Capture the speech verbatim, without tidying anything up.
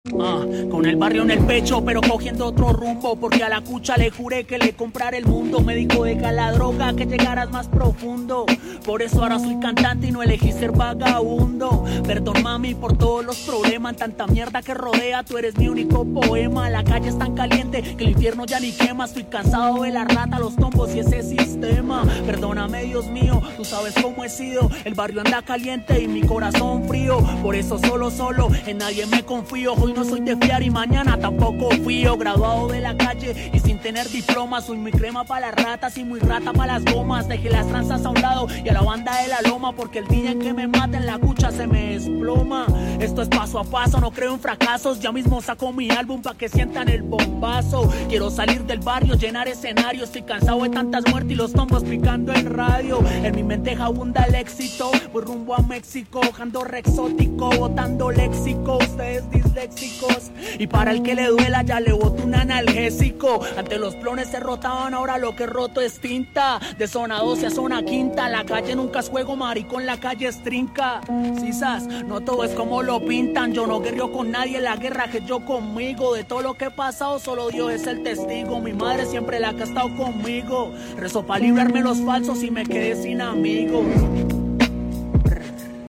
Ah, con el barrio en el pecho, pero cogiendo otro rumbo, porque a la cucha le juré que le comprara el mundo. Me dijo deja la droga, que llegaras más profundo. Por eso ahora soy cantante y no elegí ser vagabundo. Perdón mami por todos los problemas, tanta mierda que rodea, tú eres mi único poema. La calle es tan caliente que el infierno ya ni quema. Estoy cansado de la rata, los tombos y ese sistema. Perdóname Dios mío, tú sabes cómo he sido. El barrio anda caliente y mi corazón frío. Por eso solo, solo, en nadie me confío. Hoy no soy de fiar y mañana tampoco fío. Graduado de la calle y sin tener diploma. Soy muy crema para las ratas y muy rata para las gomas. Dejé las tranzas a un lado y a la banda de la loma, porque el día en que me maten la cucha se me desploma. Esto es paso a paso, no creo en fracasos. Ya mismo saco mi álbum pa' que sientan el bombazo. Quiero salir del barrio, llenar escenarios. Estoy cansado de tantas muertes y los tombos picando en radio. En mi mente abunda el éxito. Voy rumbo a México, ando re exótico, botando léxico. Ustedes disléxicos. Y para el que le duela ya le boto un analgésico. Ante los clones se rotaban, ahora lo que roto es tinta. De zona doce a zona quinta, la calle nunca es juego, maricón, la calle es trinca. Sisas, no todo es como lo pintan. Yo no guerreo con nadie, la guerra que yo conmigo. De todo lo que he pasado solo Dios es el testigo. Mi madre siempre la que ha estado conmigo. Rezo para librarme los falsos y me quedé sin amigos.